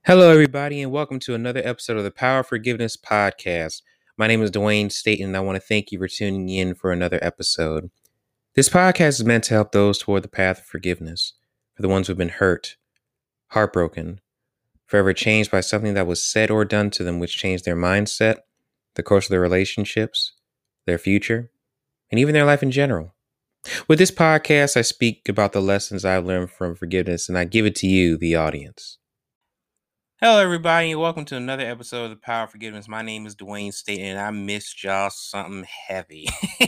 Hello, everybody, and welcome to another episode of the Power of Forgiveness podcast. My name is Dwayne Staten, and I want to thank you for tuning in for another episode. This podcast is meant to help those toward the path of forgiveness, for the ones who've been hurt, heartbroken, forever changed by something that was said or done to them, which changed their mindset, the course of their relationships, their future, and even their life in general. With this podcast, I speak about the lessons I've learned from forgiveness, and I give it to you, the audience. Hello, everybody, and welcome to another episode of The Power of Forgiveness. My name is Dwayne Staten, and I missed y'all something heavy.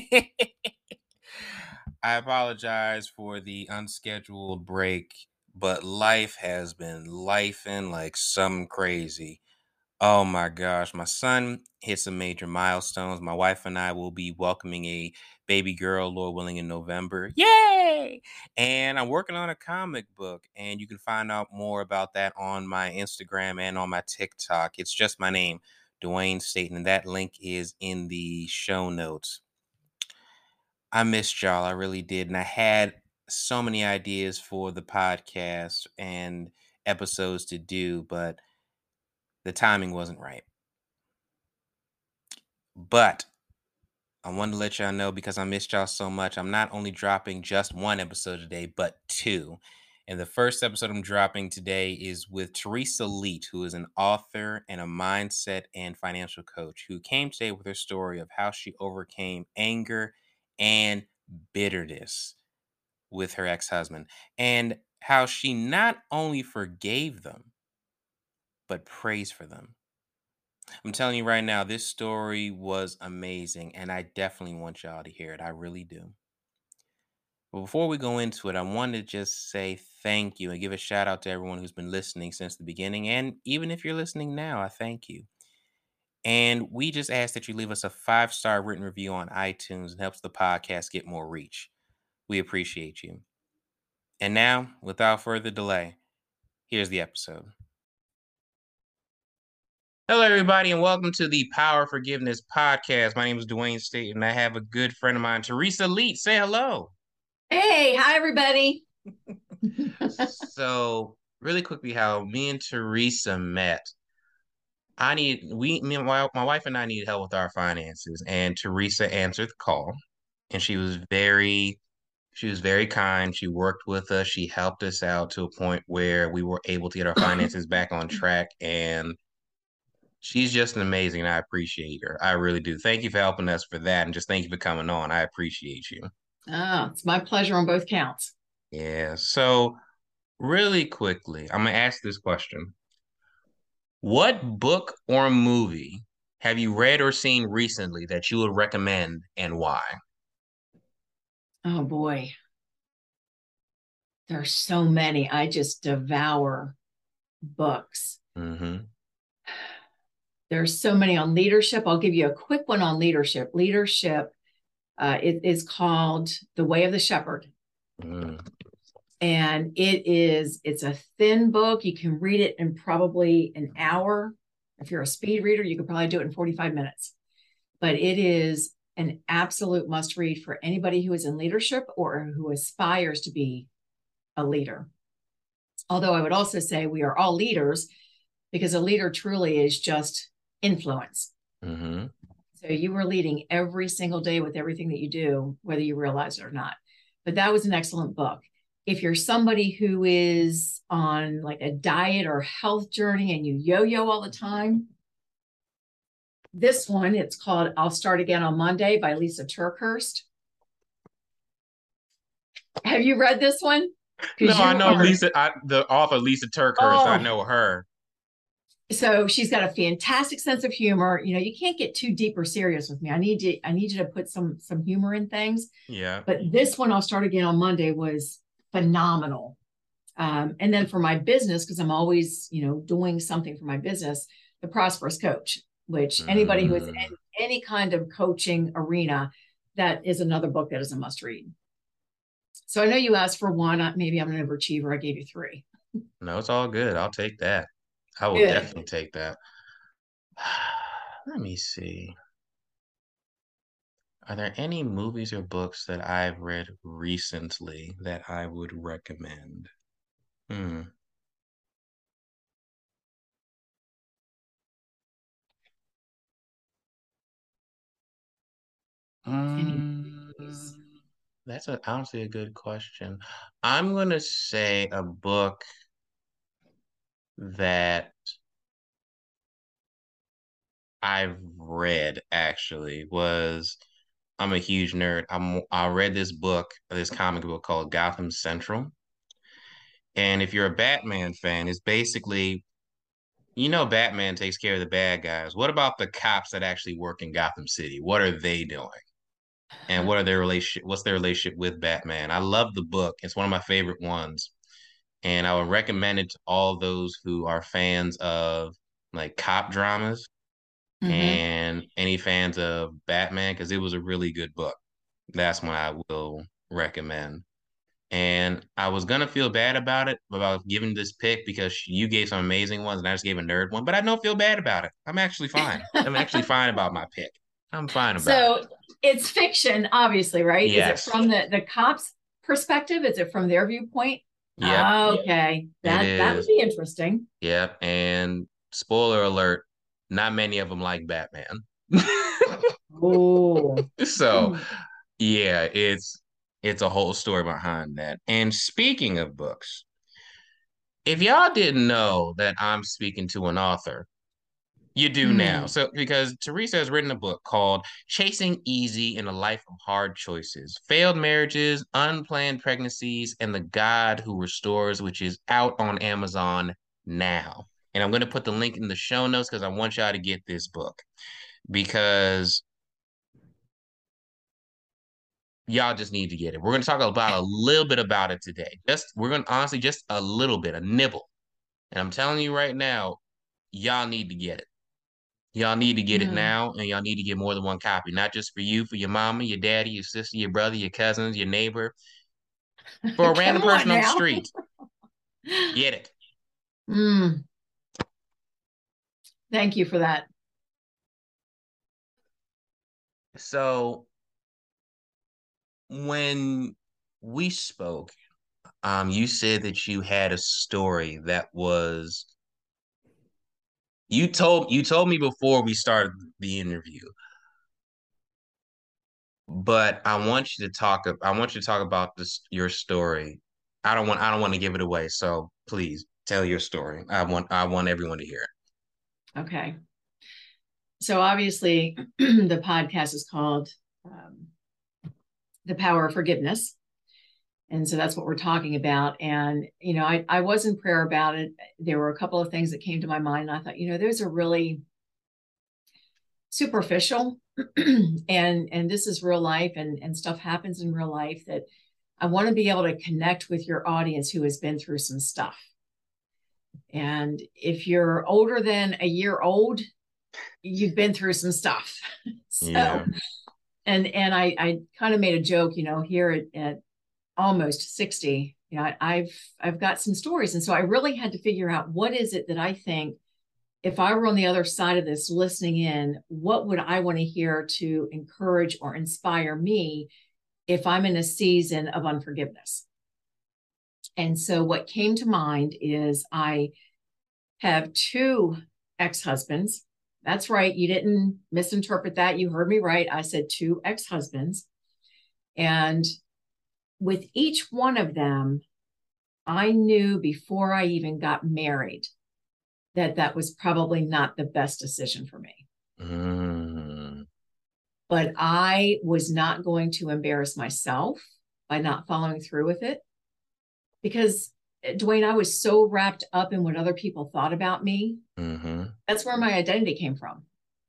I apologize for the unscheduled break, but life has been lifing like something crazy. Oh my gosh, my son hit some major milestones. My wife and I will be welcoming a baby girl, Lord willing, in November. Yay! And I'm working on a comic book, and you can find out more about that on my Instagram and on my TikTok. It's just my name, Dwayne Staten, and that link is in the show notes. I missed y'all, I really did, and I had so many ideas for the podcast and episodes to do, but the timing wasn't right. But I wanted to let y'all know, because I missed y'all so much, I'm not only dropping just one episode today, but two. And the first episode I'm dropping today is with Teresa Leet, who is an author and a mindset and financial coach, who came today with her story of how she overcame anger and bitterness with her ex-husband, and how she not only forgave them, but prays for them. I'm telling you right now, this story was amazing, and I definitely want y'all to hear it. I really do. But before we go into it, I want to just say thank you and give a shout out to everyone who's been listening since the beginning. And even if you're listening now, I thank you. And we just ask that you leave us a 5-star written review on iTunes. It helps the podcast get more reach. We appreciate you. And now, without further delay, here's the episode. Hello, everybody, and welcome to the Power of Forgiveness podcast. My name is Dwayne State, and I have a good friend of mine, Teresa Leet. Say hello. Hey, hi, everybody. So, really quickly, how me and Teresa met. My wife and I needed help with our finances, and Teresa answered the call, and she was very kind. She worked with us. She helped us out to a point where we were able to get our finances back on track, and she's just an amazing. I appreciate her. I really do. Thank you for helping us for that, and just thank you for coming on. I appreciate you. It's my pleasure on both counts. Yeah. So, really quickly, I'm gonna ask this question: what book or movie have you read or seen recently that you would recommend, and why? Oh boy, there's so many. I just devour books. Mm-hmm. There's so many on leadership. I'll give you a quick one on leadership. Leadership, it is called The Way of the Shepherd. Mm. And it's a thin book. You can read it in probably an hour. If you're a speed reader, you could probably do it in 45 minutes. But it is an absolute must read for anybody who is in leadership or who aspires to be a leader. Although I would also say we are all leaders, because a leader truly is just influence. Mm-hmm. So you are leading every single day with everything that you do, whether you realize it or not. But that was an excellent book. If you're somebody who is on like a diet or health journey and you yo-yo all the time, this one, it's called I'll Start Again on Monday by Lisa TerKeurst. Have you read this one? No, Because I you know are, the author Lisa TerKeurst. I oh, know her. so she's got a fantastic sense of humor. You know, you can't get too deep or serious with me. I need you to put some humor in things. Yeah. But this one, I'll Start Again on Monday, was phenomenal. And then for my business, because I'm always, doing something for my business, The Prosperous Coach, which anybody who is in Mm. any kind of coaching arena, that is another book that is a must read. So I know you asked for one. Maybe I'm an overachiever. I gave you three. No, it's all good. I'll take that. I will Good. definitely take that. Let me see. Are there any movies or books that I've read recently that I would recommend? Hmm. Anyways. That's honestly a good question. I'm gonna say a book that I've read actually was I'm a huge nerd. I read this comic book called Gotham Central. And if you're a Batman fan, it's basically, Batman takes care of the bad guys. What about the cops that actually work in Gotham City? What are they doing? And what's their relationship with Batman? I love the book. It's one of my favorite ones. And I would recommend it to all those who are fans of like cop dramas Mm-hmm. and any fans of Batman, because it was a really good book. That's one I will recommend. And I was gonna feel bad about giving this pick because you gave some amazing ones and I just gave a nerd one, but I don't feel bad about it. I'm actually fine. I'm actually fine about my pick. I'm fine about it. So it's fiction, obviously, right? Is it Yes. from the cops' perspective? Is it from their viewpoint? Yep. Okay, It that would is. be interesting. Yep. And spoiler alert, not many of them like Batman. Oh. So Hmm. yeah, it's a whole story behind that. And speaking of books, if y'all didn't know that I'm speaking to an author, you do now. Hmm. So, because Teresa has written a book called Chasing Easy in a Life of Hard Choices, Failed Marriages, Unplanned Pregnancies, and the God Who Restores, which is out on Amazon now. And I'm going to put the link in the show notes because I want y'all to get this book because y'all just need to get it. We're going to talk about a little bit about it today. We're going to honestly, just a little bit, a nibble. And I'm telling you right now, y'all need to get it. Y'all need to get it Hmm. now, and y'all need to get more than one copy, not just for you, for your mama, your daddy, your sister, your brother, your cousins, your neighbor, for a Come random on person on the now. street. Get it. Mm, thank you for that. So when we spoke, you said that you had a story that was you told me before we started the interview, but I want you to talk about your story. I don't want to give it away, so please tell your story. I want everyone to hear Okay. So obviously, the podcast is called um, The Power of Forgiveness. And so that's what we're talking about. And, I was in prayer about it. There were a couple of things that came to my mind. And I thought, those are really superficial. And this is real life and stuff happens in real life that I want to be able to connect with your audience who has been through some stuff. And if you're older than a year old, you've been through some stuff. it. So, Yeah. and I kind of made a joke, here at almost 60, I've got some stories. And so I really had to figure out what is it that I think if I were on the other side of this listening in, what would I want to hear to encourage or inspire me if I'm in a season of unforgiveness? And so what came to mind is I have two ex-husbands. That's right. You didn't misinterpret that. You heard me right. I said two ex-husbands. And with each one of them, I knew before I even got married that that was probably not the best decision for me. Mm, But I was not going to embarrass myself by not following through with it because, Dwayne, I was so wrapped up in what other people thought about me. mm-hmm. That's where my identity came from.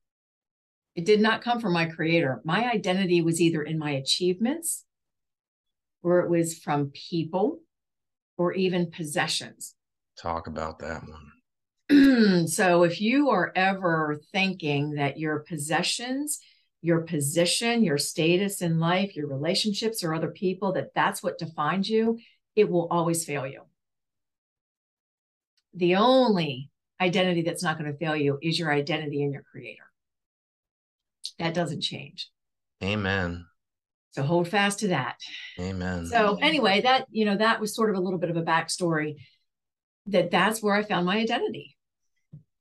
It did not come from my creator. My identity was either in my achievements, or it was from people, or even possessions. Talk about that one. So if you are ever thinking that your possessions, your position, your status in life, your relationships, or other people, that that's what defines you, it will always fail you. The only identity that's not going to fail you is your identity in your creator. That doesn't change. Amen. So hold fast to that. Amen. So anyway, that was sort of a little bit of a backstory that's where I found my identity.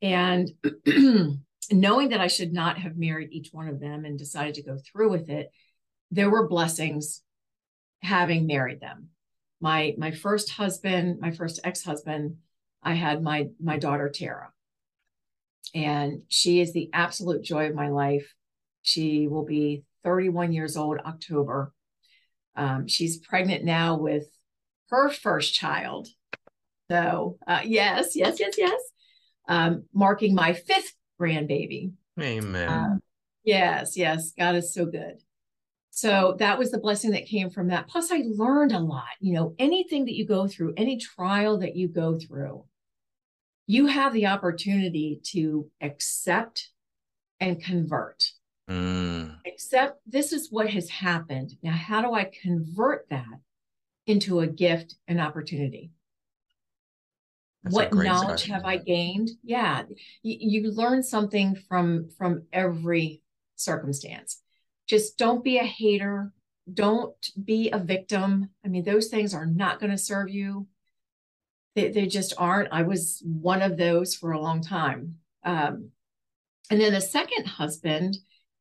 And knowing that I should not have married each one of them and decided to go through with it, there were blessings having married them. My first husband, my first ex-husband, I had my daughter Tara, and she is the absolute joy of my life. She will be 31 years old October. She's pregnant now with her first child. So yes, yes, yes, yes. Marking my fifth grandbaby. Amen. Yes, yes. God is so good. So that was the blessing that came from that. Plus, I learned a lot. Anything that you go through, any trial that you go through, you have the opportunity to accept and convert. Accept this is what has happened. Now, how do I convert that into a gift and opportunity? That's a What great knowledge side. have I gained? Yeah, you learn something from every circumstance. Just don't be a hater. Don't be a victim. I mean, those things are not going to serve you. They just aren't. I was one of those for a long time. And then the second husband,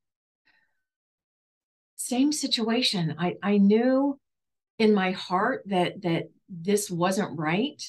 same situation. I knew in my heart that this wasn't right.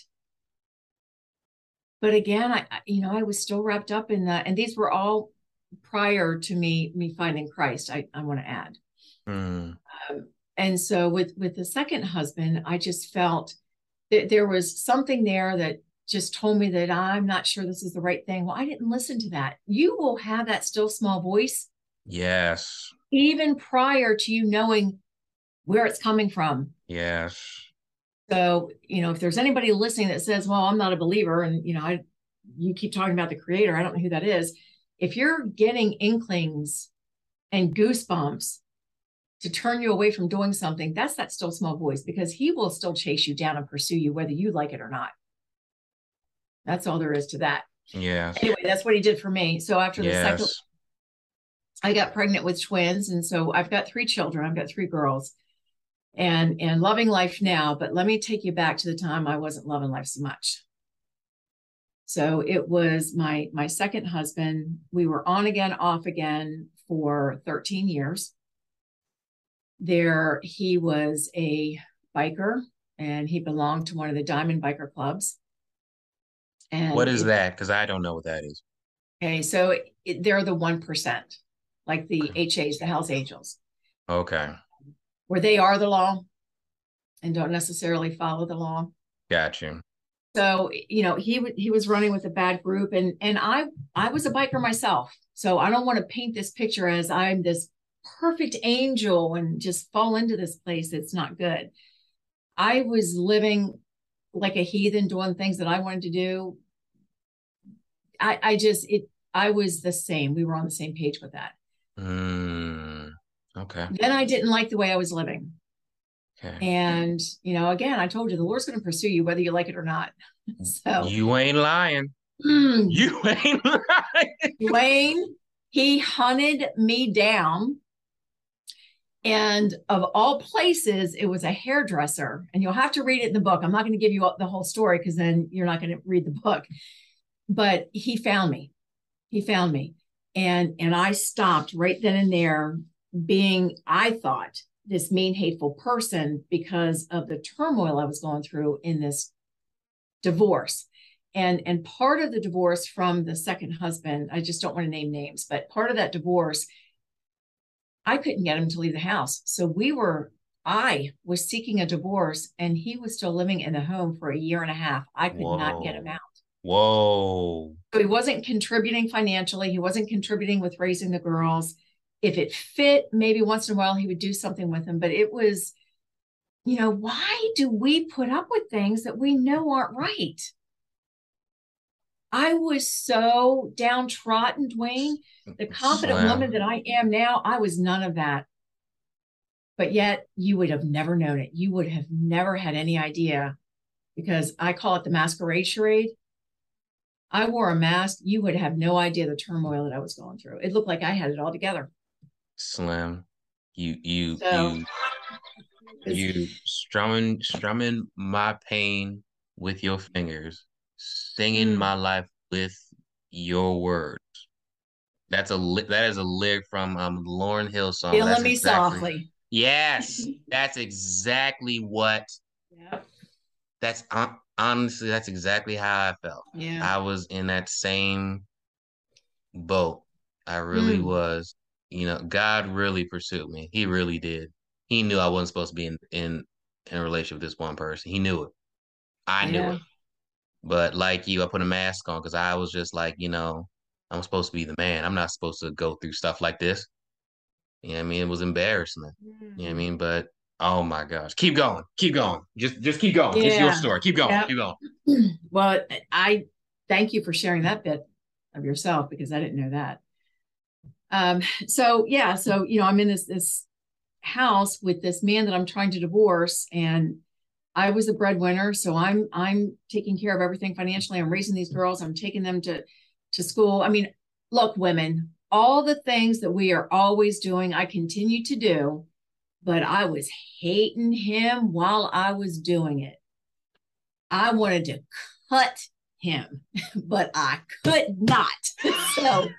But again, I was still wrapped up in that, and these were all prior to me finding Christ. I want to add. And so with the second husband, I just felt that there was something there that just told me that I'm not sure this is the right thing. Well, I didn't listen to that. You will have that still small voice. Yes. Even prior to you knowing where it's coming from. Yes. So, if there's anybody listening that says, well, I'm not a believer, and, you keep talking about the creator, I don't know who that is. If you're getting inklings and goosebumps to turn you away from doing something, that's that still small voice, because he will still chase you down and pursue you, whether you like it or not. That's all there is to that. Yes. Anyway, that's what he did for me. So after the second, Yes. I got pregnant with twins. And so I've got 3 children. I've got 3 girls and loving life now. But let me take you back to the time I wasn't loving life so much. So it was my second husband. We were on again, off again for 13 years. There, he was a biker, and he belonged to one of the Diamond Biker Clubs. What And is that? Because I don't know what that is. okay, so they're the 1%, like the HAs, the Hells Angels, Okay. where they are the law and don't necessarily follow the law. Got you. So, he was running with a bad group, and I was a biker myself. So I don't want to paint this picture as I'm this perfect angel and just fall into this place. It's not good. I was living like a heathen, doing things that I wanted to do. I was the same. We were on the same page with that. Okay. Then I didn't like the way I was living. Okay. And, again, I told you the Lord's going to pursue you, whether you like it or not. So You ain't lying. mm, You ain't lying. Dwayne, he hunted me down. And of all places, it was a hairdresser. And you'll have to read it in the book. I'm not going to give you the whole story, because then you're not going to read the book. But he found me. He found me. And I stopped right then and there being, I thought, this mean, hateful person because of the turmoil I was going through in this divorce. And part of the divorce from the second husband, I just don't want to name names, but part of that divorce, I couldn't get him to leave the house. So I was seeking a divorce, and he was still living in the home for a year and a half. I could not get him out. Whoa. So he wasn't contributing financially. He wasn't contributing with raising the girls. If it fit, maybe once in a while he would do something with them. But it was, why do we put up with things that we know aren't right? I was so downtrodden, Dwayne. The confident woman that I am now, I was none of that. But yet you would have never known it. You would have never had any idea, because I call it the masquerade charade. I wore a mask. You would have no idea the turmoil that I was going through. It looked like I had it all together. Slim, you So, you strumming my pain with your fingers, singing my life with your words. That is a lyric from Lauryn Hill song. Killing Me Softly. Yes, that's exactly what. Yeah. That's honestly, that's exactly how I felt. Yeah. I was in that same boat. I really Mm, was. You know, God really pursued me. He really did. He knew I wasn't supposed to be in a relationship with this one person. He knew it. I I knew know. it. But like you, I put a mask on because I was just like, I'm supposed to be the man. I'm not supposed to go through stuff like this. You know what I mean? It was embarrassment. You know what I Mm. mean? But oh my gosh. Keep going. Keep going. Just keep going. It's your Yeah. story. Keep going. Yep. Keep going. Well, I thank you for sharing that bit of yourself because I didn't know that. So yeah, so I'm in this house with this man that I'm trying to divorce, and I was the breadwinner, so I'm taking care of everything financially. I'm raising these girls. I'm taking them to school. I mean, look, women, all the things that we are always doing, I continue to do, but I was hating him while I was doing it. I wanted to cut him, but I could not. So,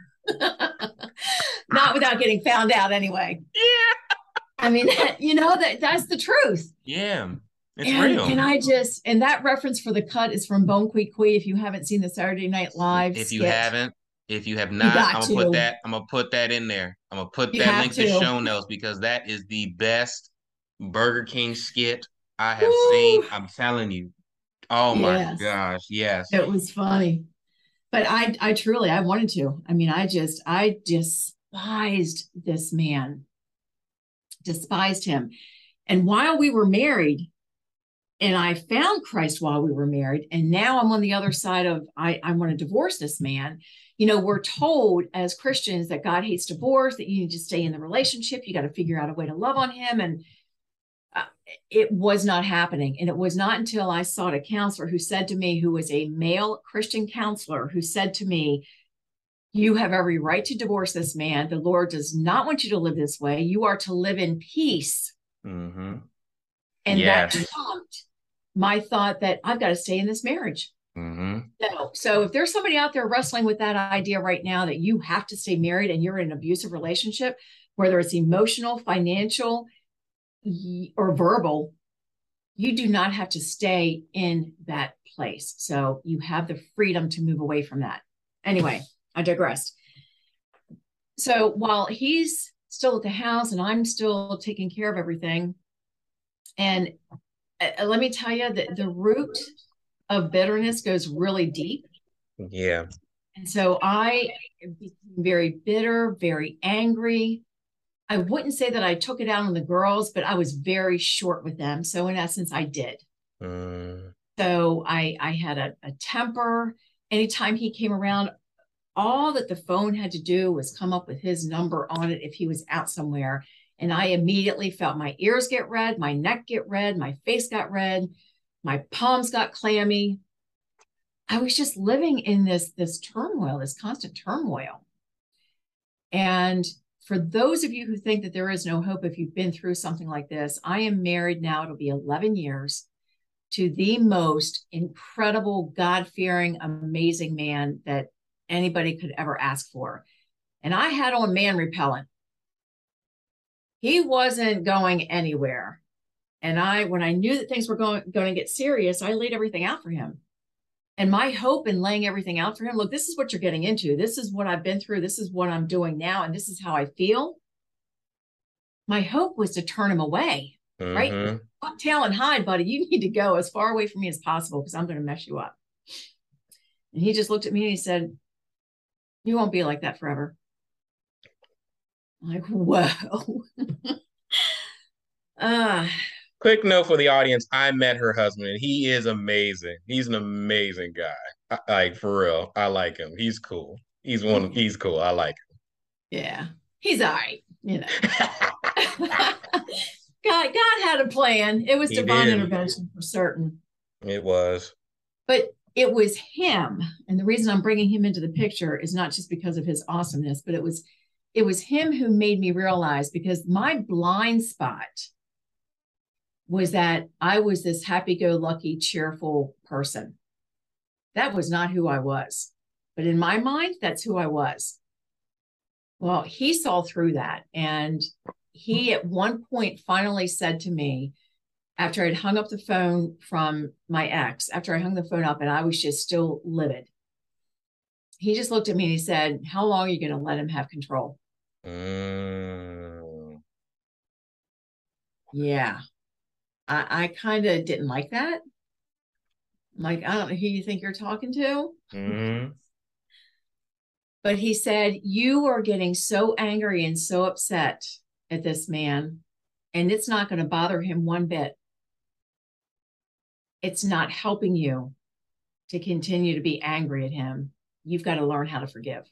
not without getting found out anyway. Yeah. I mean, that's the truth. Yeah. It's And real. I just and that reference for the cut is from Bone Qui Qui. If you haven't seen the Saturday Night Live If you skit, haven't, if you have you not, got to. I'm gonna put that in there. I'm gonna put You that have link to to. show notes because that is the best Burger King skit I have seen. Woo! I'm telling you. Oh my Yes, gosh, yes. it was funny. But I truly I wanted to. I mean, I despised this man, despised him. And while we were married, and I found Christ while we were married, and now I'm on the other side of I want to divorce this man. We're told as Christians that God hates divorce, that you need to stay in the relationship, you got to figure out a way to love on him, and uh, it was not happening. And it was not until I sought a counselor who said to me, who was a male Christian counselor, who said to me, "You have every right to divorce this man. The Lord does not want you to live this way. You are to live in peace." Mm-hmm. And that Yes. trumped my thought that I've got to stay in this marriage. Mm-hmm. So if there's somebody out there wrestling with that idea right now that you have to stay married and you're in an abusive relationship, whether it's emotional, financial, or verbal, you do not have to stay in that place. So you have the freedom to move away from that. Anyway, I digressed. So while he's still at the house and I'm still taking care of everything, and let me tell you that the root of bitterness goes really deep. Yeah. And so I became very bitter, very angry. I wouldn't say that I took it out on the girls, but I was very short with them. So in essence, I did. Mm. So I had a temper. Anytime he came around, all that the phone had to do was come up with his number on it if he was out somewhere. And I immediately felt my ears get red, my neck get red, my face got red, my palms got clammy. I was just living in this turmoil, this constant turmoil. And for those of you who think that there is no hope if you've been through something like this, I am married now, it'll be 11 years, to the most incredible, God-fearing, amazing man that anybody could ever ask for. And I had on man repellent. He wasn't going anywhere. And when I knew that things were going to get serious, I laid everything out for him. And my hope in laying everything out for him, look, this is what you're getting into. This is what I've been through. This is what I'm doing now. And this is how I feel. My hope was to turn him away, right? Mm-hmm. Tail and hide, buddy. You need to go as far away from me as possible because I'm going to mess you up. And he just looked at me and he said, "You won't be like that forever." I'm like, whoa. uh, Quick note for the audience: I met her husband, and he is amazing. He's an amazing guy. Like for real, I like him. He's cool. He's cool. I like yeah, he's all right. him. God had a plan. It was He divine did. intervention for certain. It was. But it was him, and the reason I'm bringing him into the picture is not just because of his awesomeness, but it was him who made me realize, because my blind spot was that I was this happy-go-lucky, cheerful person. That was not who I was. But in my mind, that's who I was. Well, he saw through that. And he at one point finally said to me, after I'd hung up the phone from my ex, after I hung the phone up and I was just still livid, he just looked at me and he said, "How long are you going to let him have control?" Mm. Yeah. I kind of didn't like that. Like, I don't know who you think you're talking to. Mm. But he said, "You are getting so angry and so upset at this man, and it's not going to bother him one bit. It's not helping you to continue to be angry at him. You've got to learn how to forgive."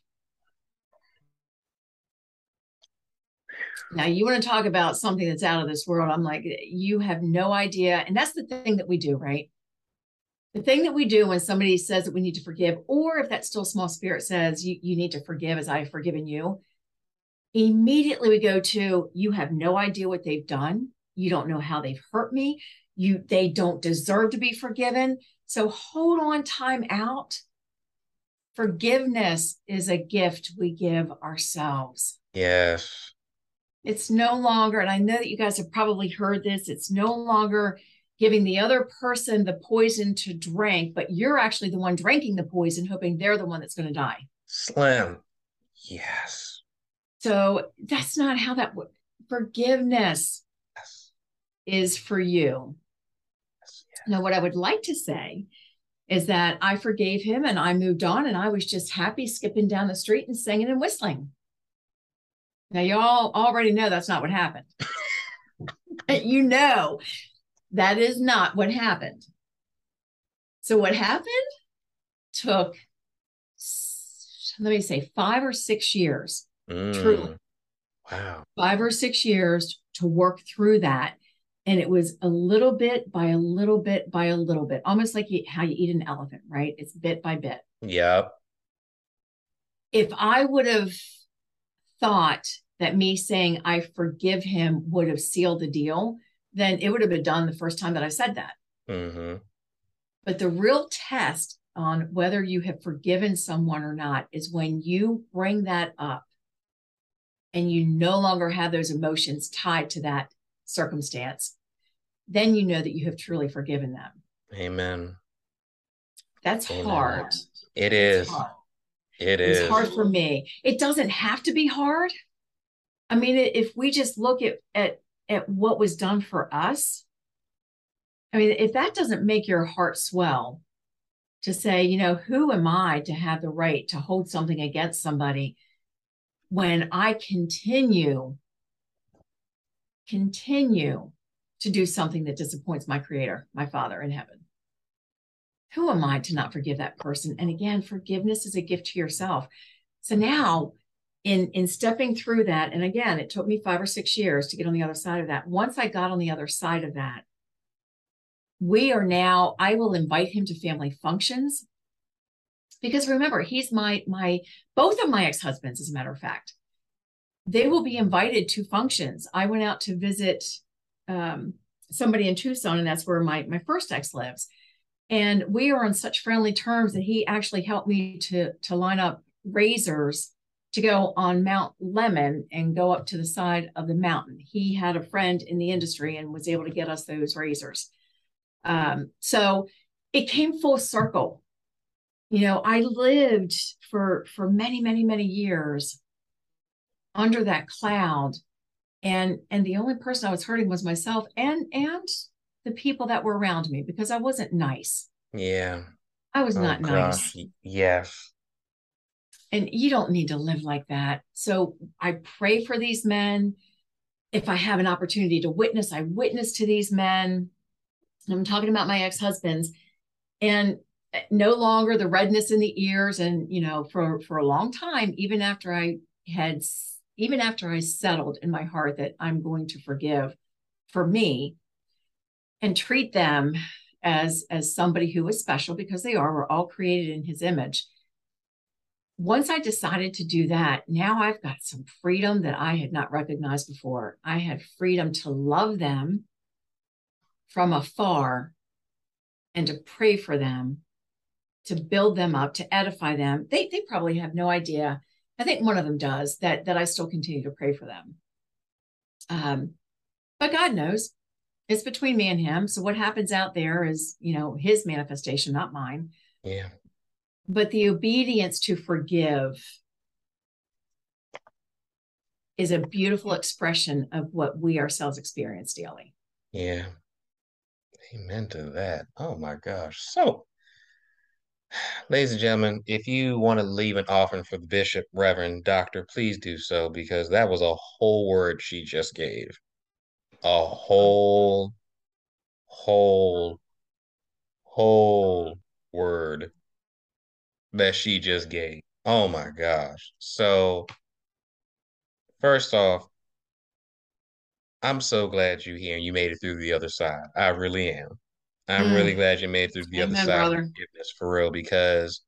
Now, you want to talk about something that's out of this world. I'm like, you have no idea. And that's the thing that we do, right? The thing that we do when somebody says that we need to forgive, or if that still small spirit says you need to forgive as I have forgiven you, immediately we go to, you have no idea what they've done. You don't know how they've hurt me. They don't deserve to be forgiven. So hold on, time out. Forgiveness is a gift we give ourselves. Yes. It's no longer, and I know that you guys have probably heard this, it's no longer giving the other person the poison to drink, but you're actually the one drinking the poison, hoping they're the one that's going to die. Slim. Yes. So that's not how that works. Forgiveness Yes. is for you. Yes. Now, what I would like to say is that I forgave him and I moved on, and I was just happy skipping down the street and singing and whistling. Now, y'all already know that's not what happened. You know, that is not what happened. So what happened took, let me say, 5 or 6 years, truly, Wow. 5 or 6 years to work through that. And it was a little bit by a little bit by a little bit, almost like how you eat an elephant, right? It's bit by bit. Yep. If I would have thought that me saying I forgive him would have sealed the deal, then it would have been done the first time that I said that. Mm-hmm. But the real test on whether you have forgiven someone or not is when you bring that up and you no longer have those emotions tied to that circumstance. Then you know that you have truly forgiven them. Amen. That's Amen. hard. It It's is. hard. It It was is. hard for me. It doesn't have to be hard. I mean, if we just look at what was done for us, I mean, if that doesn't make your heart swell to say, who am I to have the right to hold something against somebody when I continue to do something that disappoints my creator, my Father in heaven? Who am I to not forgive that person? And again, forgiveness is a gift to yourself. So now in stepping through that, and again, it took me 5 or 6 years to get on the other side of that. Once I got on the other side of that, I will invite him to family functions, because remember, he's both of my ex-husbands, as a matter of fact, they will be invited to functions. I went out to visit somebody in Tucson, and that's where my first ex lives. And we are on such friendly terms that he actually helped me to line up razors to go on Mount Lemon and go up to the side of the mountain. He had a friend in the industry and was able to get us those razors. So it came full circle. I lived for many, many, many years under that cloud. And the only person I was hurting was myself and the people that were around me, because I wasn't nice. Yeah. I was Oh not gosh. nice. Yes. And you don't need to live like that. So I pray for these men. If I have an opportunity to witness, I witness to these men. I'm talking about my ex-husbands, and no longer the redness in the ears. And, for a long time, even after I settled in my heart that I'm going to forgive for me and treat them as somebody who is special, because they are. We're all created in his image. Once I decided to do that, now I've got some freedom that I had not recognized before. I had freedom to love them from afar and to pray for them, to build them up, to edify them. They probably have no idea. I think one of them does, that I still continue to pray for them. But God knows it's between me and him. So what happens out there is, his manifestation, not mine. Yeah. But the obedience to forgive is a beautiful expression of what we ourselves experience daily. Yeah. Amen to that. Oh my gosh. So, ladies and gentlemen, if you want to leave an offering for the bishop, reverend, doctor, please do so because that was a whole word she just gave. A whole, whole word that she just gave. Oh my gosh. So, first off, I'm so glad you're here and you made it through the other side. I really am. I'm really glad you made it through the other Amen, side of brother. forgiveness for real because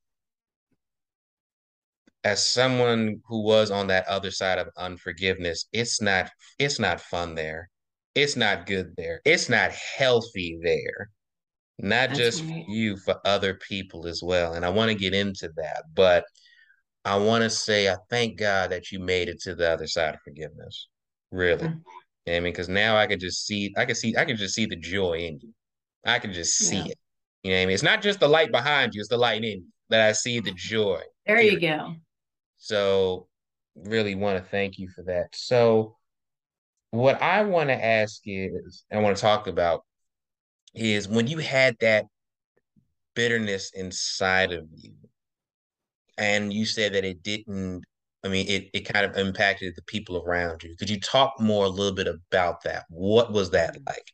as someone who was on that other side of unforgiveness, it's not fun there. It's not good there. It's not healthy there. Not That's just for right. you, for other people as well. And I want to get into that, but I want to say I thank God that you made it to the other side of forgiveness. Really. Mm. I mean, because now I can just see the joy in you. I can just see Yeah. it. You know what I mean? It's not just the light behind you, it's the light in you that I see the joy. There you Period. go. So really want to thank you for that. So what I want to ask is, I want to talk about is when you had that bitterness inside of you, and you said that it didn't, I mean, it kind of impacted the people around you. Could you talk more a little bit about that? What was that like?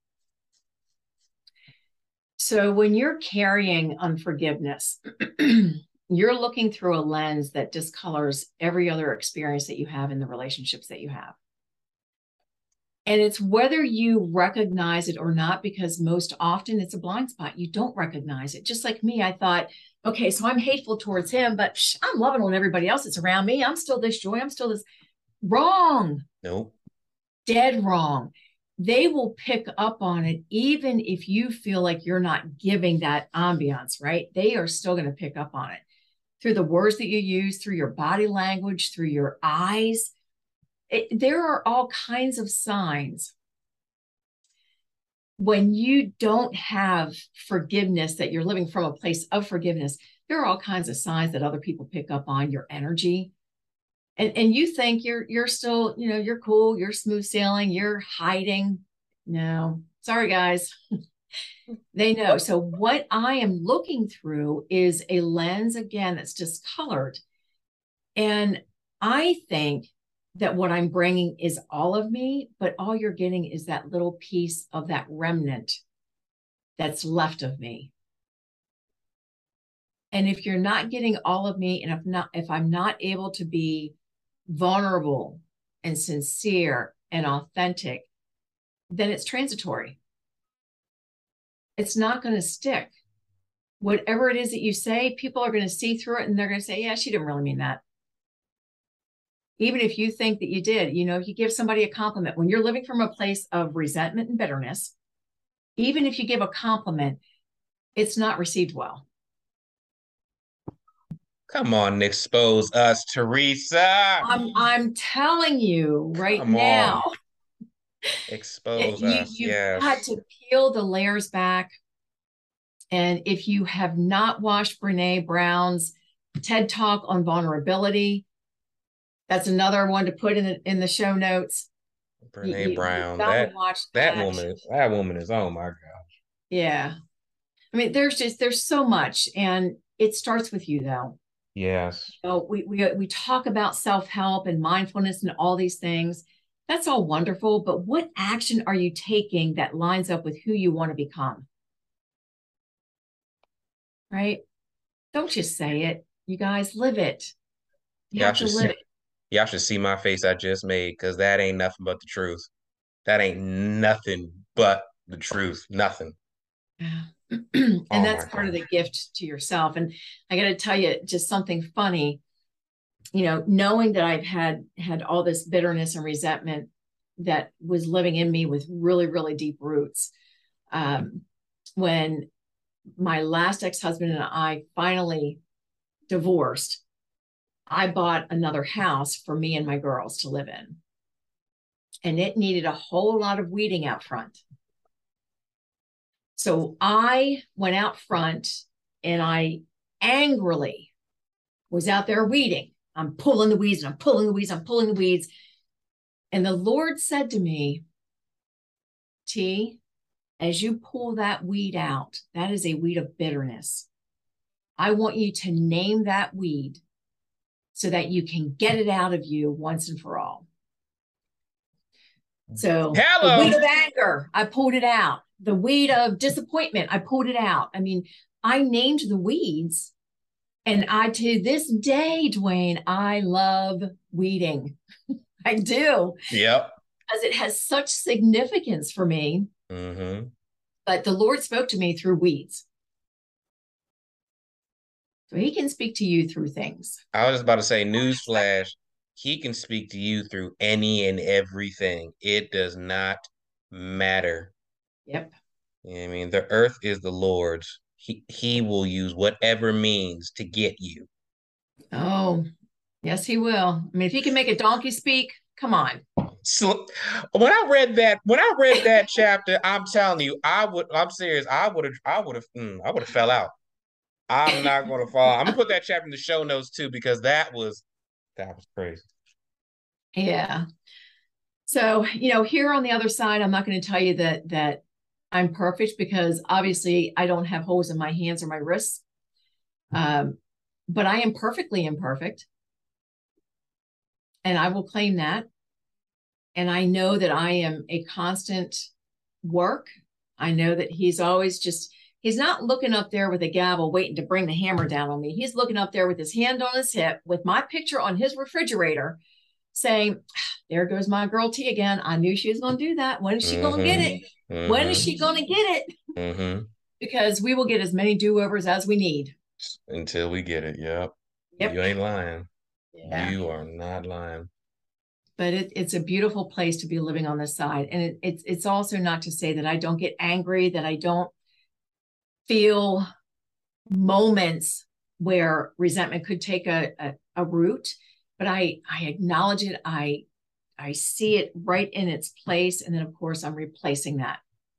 So when you're carrying unforgiveness, you're looking through a lens that discolors every other experience that you have in the relationships that you have. And it's whether you recognize it or not, because most often it's a blind spot. You don't recognize it. Just like me, I thought, okay, so I'm hateful towards him, but I'm loving on everybody else that's around me. I'm still this joy. I'm still this. Wrong. Nope. Dead wrong. They will pick up on it, even if you feel like you're not giving that ambiance, right? They are still going to pick up on it through the words that you use, through your body language, through your eyes. There are all kinds of signs when you don't have forgiveness, that you're living from a place of forgiveness. There are all kinds of signs that other people pick up on your energy. And you think you're still, you're cool, you're smooth sailing, you're hiding. No, sorry, guys. They know. So what I am looking through is a lens, again, that's discolored. And I think that what I'm bringing is all of me, but all you're getting is that little piece of that remnant that's left of me. And if you're not getting all of me, and if I'm not able to be vulnerable and sincere and authentic, then it's transitory. It's not going to stick. Whatever it is that you say, people are going to see through it and they're going to say, yeah, she didn't really mean that. Even if you think that you did, you give somebody a compliment when you're living from a place of resentment and bitterness, even if you give a compliment, it's not received well. Come on, expose us, Teresa. I'm telling you right Come now, on, expose us. you've got Yes. to peel the layers back. And if you have not watched Brene Brown's TED Talk on vulnerability, that's another one to put in the show notes. Brene You've Brown. got to watch that. That woman is, oh my God. Yeah. I mean, there's so much, and it starts with you though. Yes. So we talk about self-help and mindfulness and all these things. That's all wonderful, but what action are you taking that lines up with who you want to become? Right? Don't just say it. You guys live it. You Y'all have to should live see it. y'all should see my face I just made because that ain't nothing but the truth. That ain't nothing but the truth. Nothing. Yeah. And Oh that's my part of gosh. the gift to yourself. And I got to tell you just something funny, knowing that I've had all this bitterness and resentment that was living in me with really, really deep roots. When my last ex-husband and I finally divorced, I bought another house for me and my girls to live in. and it needed a whole lot of weeding out front. So I went out front and I angrily was out there weeding. I'm pulling the weeds and I'm pulling the weeds, I'm pulling the weeds. And the Lord said to me, T, as you pull that weed out, that is a weed of bitterness. I want you to name that weed so that you can get it out of you once and for all. So the weed of anger, I pulled it out. The weed of disappointment, I pulled it out. I mean, I named the weeds. And I, to this day, Dwayne, I love weeding. I do. Yep. Because it has such significance for me. Mm-hmm. But the Lord spoke to me through weeds. So he can speak to you through things. I was just about to say, newsflash, he can speak to you through any and everything. It does not matter. Yep. I mean, the earth is the Lord's. He will use whatever means to get you. Oh, yes, he will. I mean, if he can make a donkey speak, come on. So when I read that chapter, I'm telling you, I'm serious. I would have fell out. I'm not gonna fall. I'm gonna put that chapter in the show notes too, because that was crazy. Yeah. So, here on the other side, I'm not going to tell you that I'm perfect, because obviously I don't have holes in my hands or my wrists. But I am perfectly imperfect. And I will claim that. And I know that I am a constant work. I know that he's not looking up there with a gavel waiting to bring the hammer down on me. He's looking up there with his hand on his hip with my picture on his refrigerator saying, there goes my girl T again. I knew she was going to do that. When is she going to get it? Mm-hmm. When is she going to get it? Mm-hmm. Because we will get as many do-overs as we need. Until we get it. Yep. You ain't lying. Yeah. You are not lying. But it's a beautiful place to be living on this side. And it's also not to say that I don't get angry, that I don't feel moments where resentment could take a root, but I acknowledge it. I see it right in its place. And then of course I'm replacing that.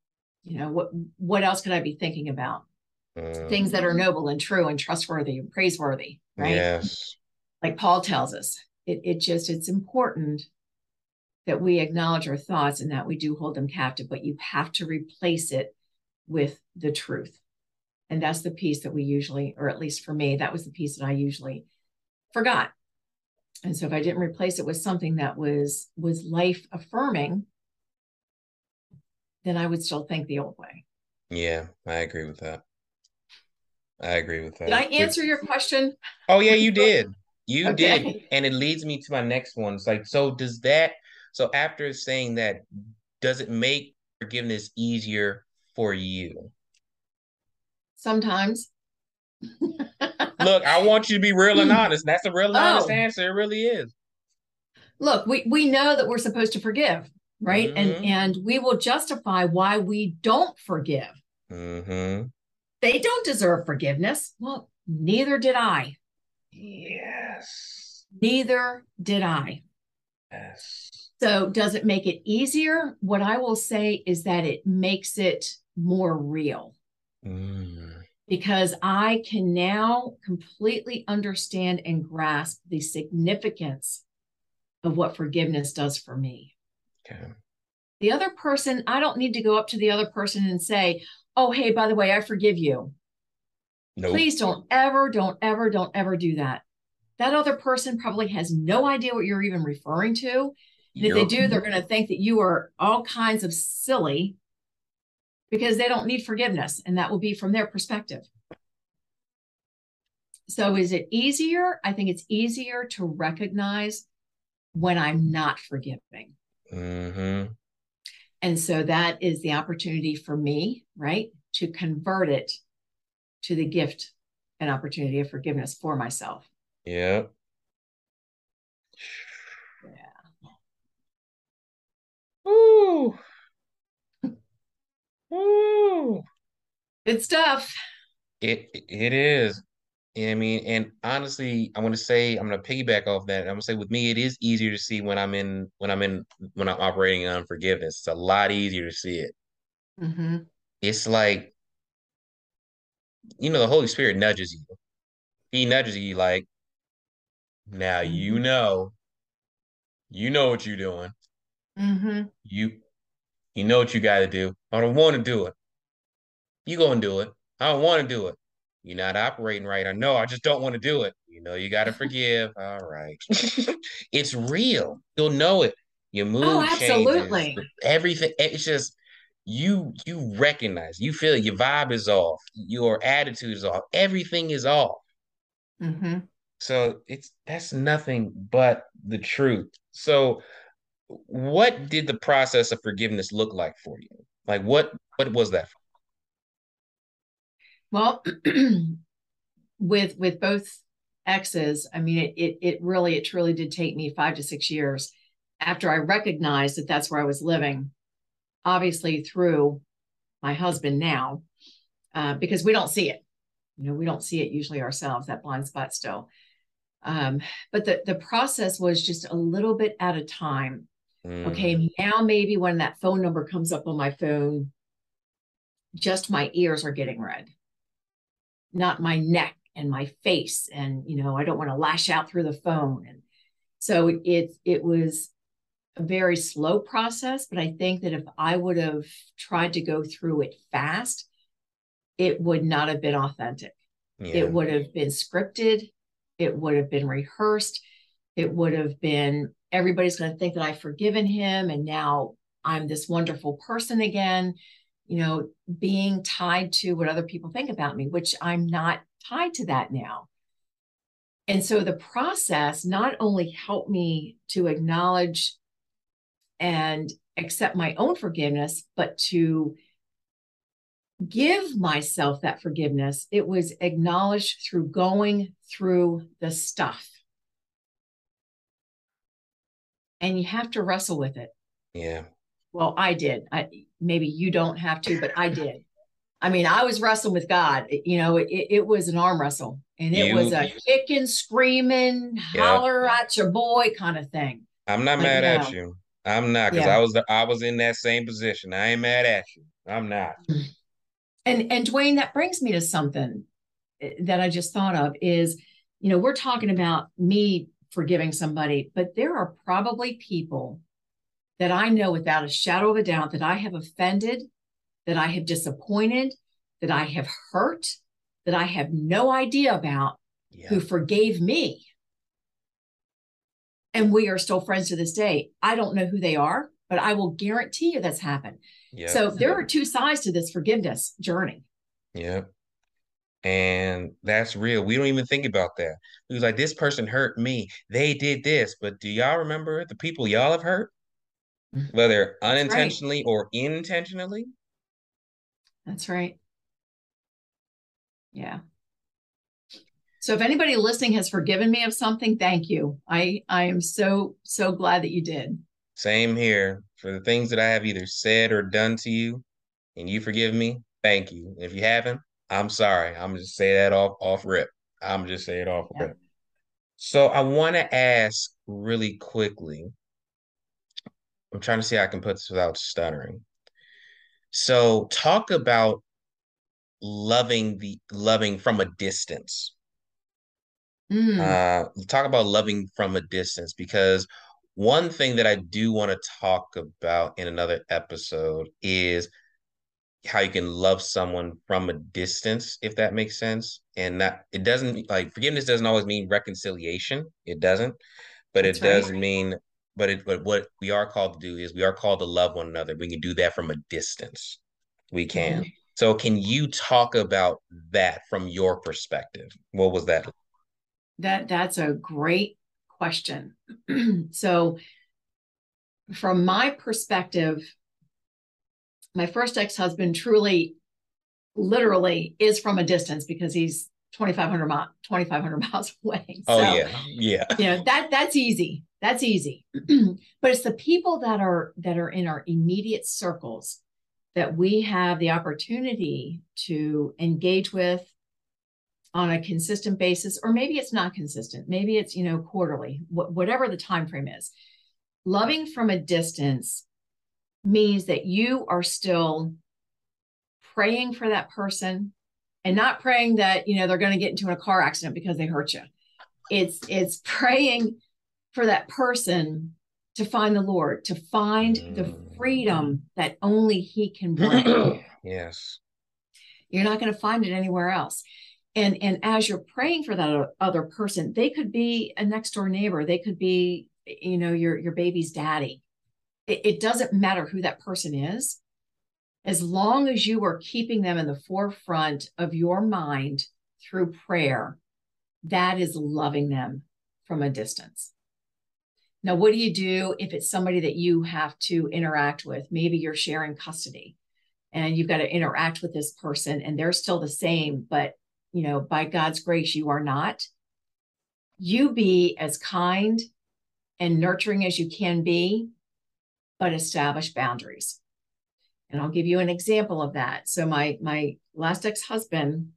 What else could I be thinking about? Things that are noble and true and trustworthy and praiseworthy, right? Yes. Like Paul tells us, it's important that we acknowledge our thoughts and that we do hold them captive, but you have to replace it with the truth. And that's the piece that we usually, or at least for me, that was the piece that I usually forgot. And so if I didn't replace it with something that was life affirming, then I would still think the old way. Yeah, I agree with that. Did I answer your question? Oh yeah, you did. You did. And it leads me to my next one. It's like, so after saying that, does it make forgiveness easier for you? Sometimes. Look, I want you to be real and honest. That's a real and honest answer. It really is. Look, we know that we're supposed to forgive, right? Mm-hmm. And we will justify why we don't forgive. Mm-hmm. They don't deserve forgiveness. Well, neither did I. Yes. Neither did I. Yes. So does it make it easier? What I will say is that it makes it more real. Because I can now completely understand and grasp the significance of what forgiveness does for me. Okay. The other person, I don't need to go up to the other person and say, oh, hey, by the way, I forgive you. Nope. Please don't ever do that. That other person probably has no idea what you're even referring to. And if they do, they're going to think that you are all kinds of silly because they don't need forgiveness. And that will be from their perspective. So is it easier? I think it's easier to recognize when I'm not forgiving. Mm-hmm. And so that is the opportunity for me, right, to convert it to the gift and opportunity of forgiveness for myself. Yeah. Yeah. Ooh. Ooh. Good stuff. It is. Yeah, I mean, and honestly, I'm gonna piggyback off that. I'm gonna say with me, it is easier to see when I'm operating in unforgiveness. It's a lot easier to see it. Mm-hmm. It's like, the Holy Spirit nudges you. He nudges you like, now Mm-hmm. you know what you're doing. Mm-hmm. You you know what you gotta do. I don't want to do it. You go and do it. I don't want to do it. You're not operating right. I know. I just don't want to do it. You got to forgive. All right. It's real. You'll know it. Your Oh, mood changes. absolutely. Everything. It's just you recognize. You feel your vibe is off. Your attitude is off. Everything is off. Mm-hmm. So that's nothing but the truth. So what did the process of forgiveness look like for you? Like what was that? Well, with both exes, I mean, it truly did take me 5 to 6 years after I recognized that that's where I was living, obviously through my husband now, because we don't see it. We don't see it usually ourselves, that blind spot still. Um, but the process was just a little bit at a time. Mm, Okay, now maybe when that phone number comes up on my phone, just my ears are getting red, not my neck and my face. And, I don't want to lash out through the phone. And so it was a very slow process, but I think that if I would have tried to go through it fast, it would not have been authentic. It yeah. would have been scripted. It would have been rehearsed. It would have been everybody's going to think that I've forgiven him and now I'm this wonderful person again, being tied to what other people think about me, which I'm not tied to that now. And so the process not only helped me to acknowledge and accept my own forgiveness, but to give myself that forgiveness. It was acknowledged through going through the stuff. And you have to wrestle with it. Yeah. Well, I did. Maybe you don't have to, but I did. I mean, I was wrestling with God. It was an arm wrestle, and it was You, a kicking, screaming, yeah. holler at your boy kind of thing. I'm not But mad at no, you. I'm not because yeah. I was in that same position. I ain't mad at you. I'm not. And Dwayne, that brings me to something that I just thought of is, we're talking about me forgiving somebody, but there are probably people that I know without a shadow of a doubt that I have offended, that I have disappointed, that I have hurt, that I have no idea about, who Yep. forgave me. And we are still friends to this day. I don't know who they are, but I will guarantee you that's happened. Yep. So there are two sides to this forgiveness journey. Yep. And that's real. We don't even think about that. It was like this person hurt me. They did this, but do y'all remember the people y'all have hurt, whether That's right. unintentionally or intentionally? That's right. Yeah. So if anybody listening has forgiven me of something, thank you. I am so glad that you did. Same here. For the things that I have either said or done to you, and you forgive me, thank you. If you haven't, I'm sorry. I'm just say that off rip. I'm just say it off Yeah. rip. So I want to ask really quickly. I'm trying to see how I can put this without stuttering. So talk about loving from a distance. Mm, Talk about loving from a distance because one thing that I do want to talk about in another episode is how you can love someone from a distance, if that makes sense. And that it doesn't like forgiveness doesn't always mean reconciliation. It doesn't, but it that's right. does mean, but what we are called to do is we are called to love one another. We can do that from a distance. We can. Mhm. So can you talk about that from your perspective? What was that? That's a great question. So from my perspective, my first ex-husband truly, literally is from a distance because he's 2,500 miles away. Oh So, yeah. Yeah. that's easy. That's easy. But it's the people that are in our immediate circles that we have the opportunity to engage with on a consistent basis, or maybe it's not consistent. Maybe it's, quarterly, whatever the time frame is. Loving from a distance means that you are still praying for that person, and not praying that, they're going to get into a car accident because they hurt you. It's praying for that person to find the Lord, to find the freedom that only He can bring. Yes. You're not going to find it anywhere else. And as you're praying for that other person, they could be a next door neighbor. They could be, your baby's daddy. It doesn't matter who that person is. As long as you are keeping them in the forefront of your mind through prayer, that is loving them from a distance. Now, what do you do if it's somebody that you have to interact with? Maybe you're sharing custody and you've got to interact with this person and they're still the same, but by God's grace, you are not. You be as kind and nurturing as you can be, but establish boundaries. And I'll give you an example of that. So my last ex-husband,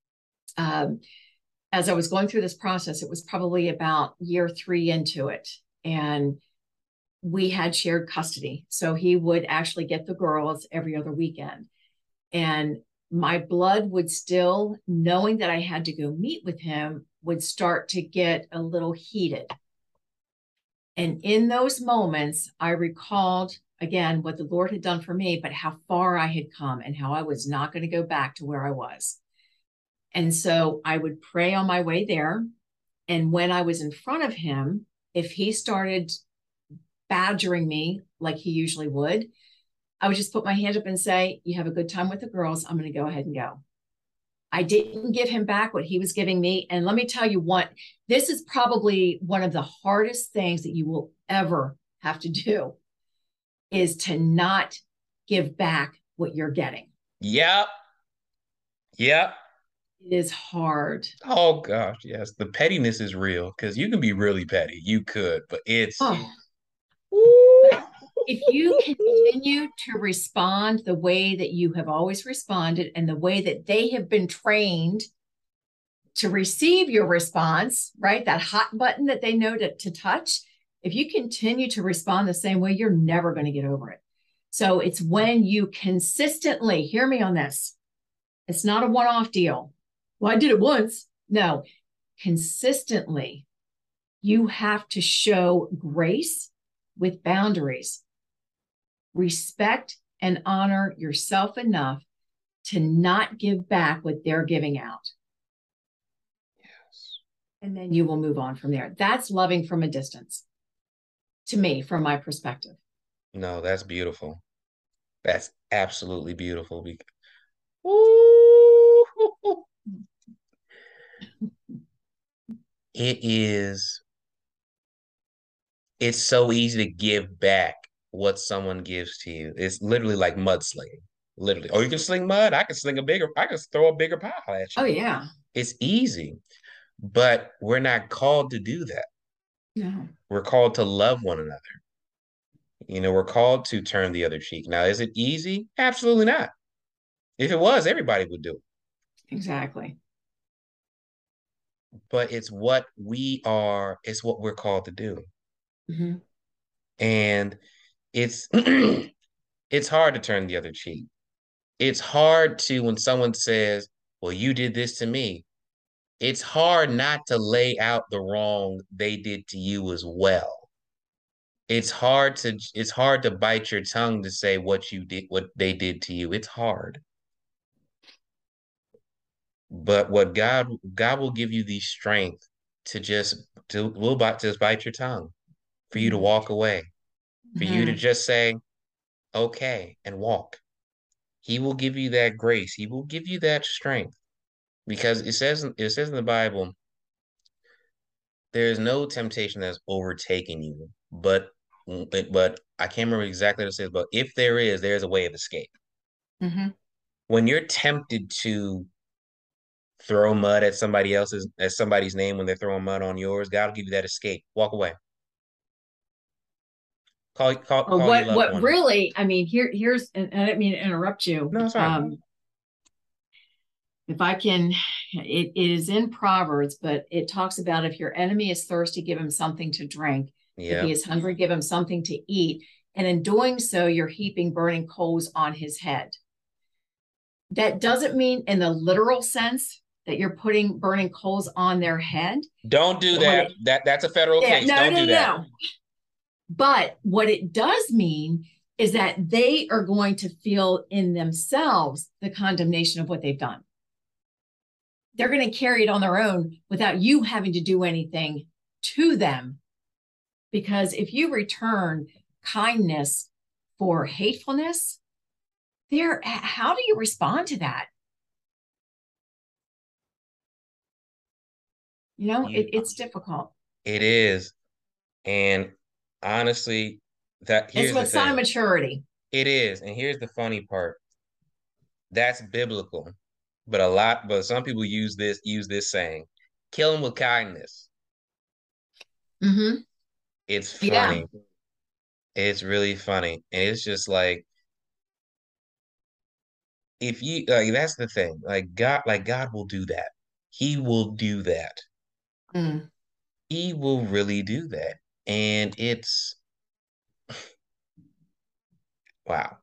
as I was going through this process, it was probably about year 3 into it. And we had shared custody. So he would actually get the girls every other weekend. And my blood would still, knowing that I had to go meet with him, would start to get a little heated. And in those moments, I recalled again what the Lord had done for me, but how far I had come and how I was not going to go back to where I was. And so I would pray on my way there. And when I was in front of him, if he started badgering me like he usually would, I would just put my hand up and say, you have a good time with the girls. I'm going to go ahead and go. I didn't give him back what he was giving me. And let me tell you what, this is probably one of the hardest things that you will ever have to do, is to not give back what you're getting. Yep. Yep. It is hard. Oh gosh, yes. The pettiness is real because you can be really petty. You could, but it's Oh, Woo! but if you continue to respond the way that you have always responded and the way that they have been trained to receive your response, right? That hot button that they know to touch. If you continue to respond the same way, you're never going to get over it. So it's when you consistently, hear me on this, it's not a one-off deal. Well, I did it once. No, consistently, you have to show grace with boundaries. Respect and honor yourself enough to not give back what they're giving out. Yes. And then you will move on from there. That's loving from a distance, to me, from my perspective. No, that's beautiful. That's absolutely beautiful. It is, it's so easy to give back what someone gives to you. It's literally like mudslinging. Literally. Oh, you can sling mud. I can throw a bigger pile at Oh, you. yeah. It's easy, but we're not called to do that. No. We're called to love one another. We're called to turn the other cheek. Now, is it easy? Absolutely not. If it was, everybody would do it. Exactly. But it's what we are, it's what we're called to do. Mm-hmm. And it's it's hard to turn the other cheek. It's hard to, when someone says, well, you did this to me, it's hard not to lay out the wrong they did to you as well. It's hard to bite your tongue to say what you did, what they did to you. It's hard. But what God will give you the strength to just bite your tongue, for you to walk away, for you to Mm-hmm. just say, okay, and walk. He will give you that grace. He will give you that strength. Because it says in the Bible, there is no temptation that's overtaken you, but I can't remember exactly what it says, but if there's a way of escape. Mm-hmm. When you're tempted to throw mud at somebody's name when they're throwing mud on yours, God will give you that escape. Walk away. Or Call your loved what one. really, I mean, here's, and I didn't mean to interrupt you. No, it's fine. If I can, it is in Proverbs, but it talks about if your enemy is thirsty, give him something to drink. If he Yeah. is hungry, give him something to eat. And in doing so, you're heaping burning coals on his head. That doesn't mean in the literal sense that you're putting burning coals on their head. Don't do What that. it, That's a federal yeah, case. no, Don't no, do that. no. But what it does mean is that they are going to feel in themselves the condemnation of what they've done. They're going to carry it on their own without you having to do anything to them. Because if you return kindness for hatefulness, how do you respond to that? You, It's difficult. it is. And honestly, It's here's the what sign of thing. maturity. It is. And here's the funny part. That's biblical. But some people use this saying, kill them with kindness. Mm-hmm. It's Yeah. funny. It's really funny. And it's just like, if you like, that's the thing. God will do that. He will do that. Mm. He will really do that. And it's wow.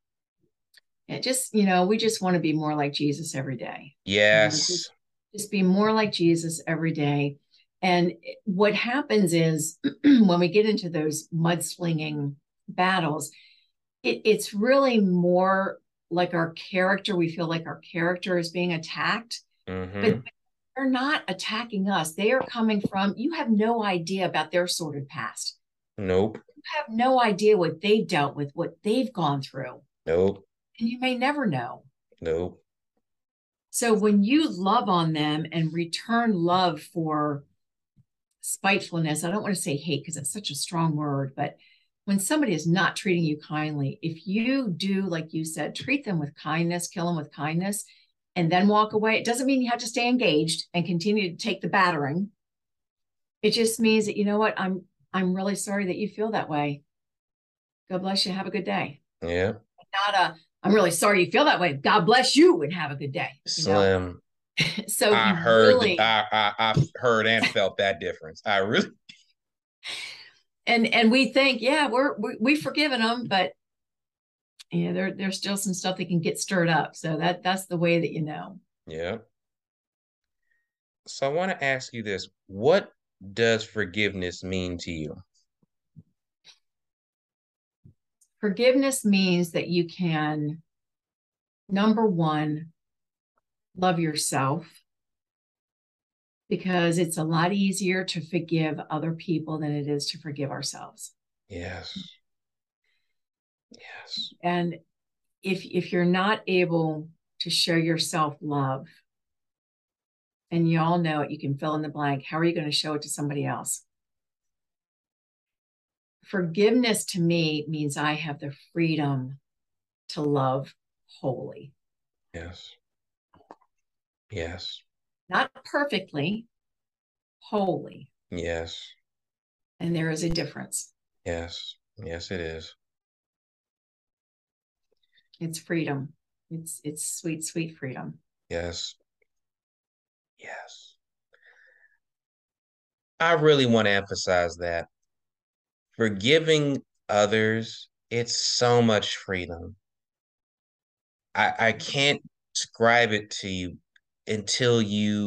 We just want to be more like Jesus every day. Yes. Just be more like Jesus every day. And what happens is when we get into those mudslinging battles, it's really more like our character. We feel like our character is being attacked, but Mm-hmm. they're not attacking us. They are coming from, you have no idea about their sordid past. Nope. You have no idea what they've dealt with, what they've gone through, Nope. and you may never know. Nope. So when you love on them and return love for spitefulness, I don't want to say hate because it's such a strong word, but when somebody is not treating you kindly, if you do, like you said, treat them with kindness, kill them with kindness, and then walk away, it doesn't mean you have to stay engaged and continue to take the battering. It just means that, you know what, I'm really sorry that you feel that way. God bless you. Have a good day. Yeah. Not I'm really sorry you feel that way. God bless you and have a good day. Slim. So I you heard that really I've heard and felt that difference. I really and we think, yeah, we've forgiven them, but yeah, there's still some stuff that can get stirred up. So that's the way that you know. Yeah. So I want to ask you this. What does forgiveness mean to you? Forgiveness means that you can, number one, love yourself because it's a lot easier to forgive other people than it is to forgive ourselves. Yes. Yes. And if you're not able to show yourself love, and you all know it, you can fill in the blank. How are you going to show it to somebody else? Forgiveness to me means I have the freedom to love wholly. Yes. Yes. Not perfectly, wholly. Yes. And there is a difference. Yes. Yes, it is. It's freedom. It's sweet, sweet freedom. Yes. Yes. I really want to emphasize that forgiving others, it's so much freedom. I can't describe it to you until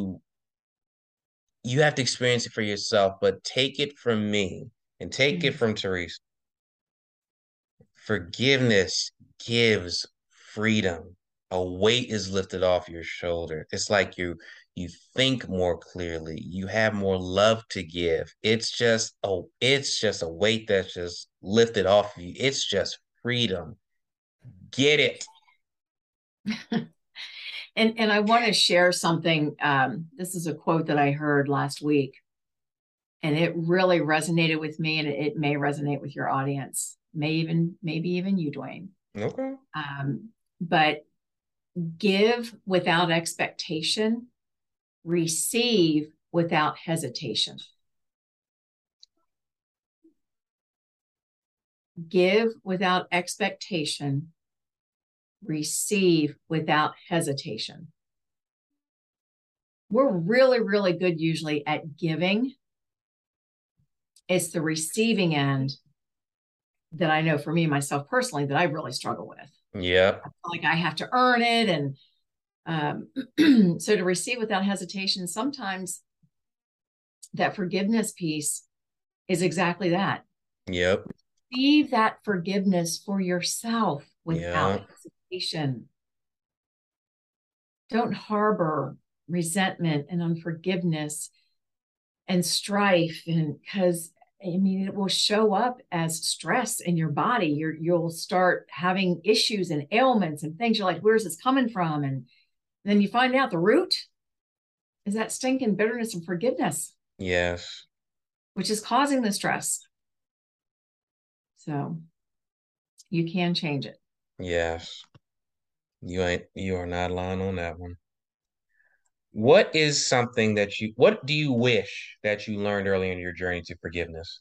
you have to experience it for yourself, but take it from me and take it Mm. from Teresa. Forgiveness gives freedom. A weight is lifted off your shoulder. It's like you think more clearly. You have more love to give. It's just a weight that's just lifted off of you. It's just freedom. Get it. And I want to share something. This is a quote that I heard last week, and it really resonated with me, and it may resonate with your audience, maybe even you, Dwayne. Okay. But give without expectation, receive without hesitation. Give without expectation, receive without hesitation. We're really, really good usually at giving. It's the receiving end that I know for me, myself personally, that I really struggle with. Yep. Like I have to earn it. And so to receive without hesitation, sometimes that forgiveness piece is exactly that. Yep. Receive that forgiveness for yourself without Yep. hesitation. Don't harbor resentment and unforgiveness and strife, and because I mean it will show up as stress in your body. You'll start having issues and ailments and things. You're like, where's this coming from? And then you find out the root is that stinking bitterness and forgiveness, Yes. which is causing the stress. So you can change it. Yes. You are not lying on that one. What is something what do you wish that you learned early in your journey to forgiveness?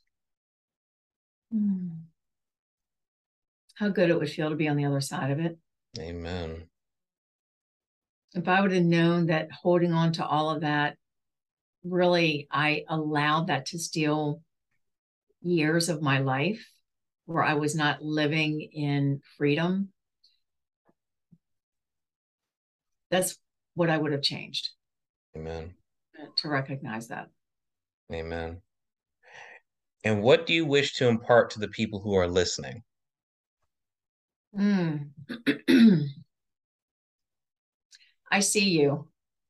How good it would feel to be on the other side of it. Amen. If I would have known that holding on to all of that, really, I allowed that to steal years of my life where I was not living in freedom, that's what I would have changed Amen. to recognize that. Amen. And what do you wish to impart to the people who are listening? Mm. I see you.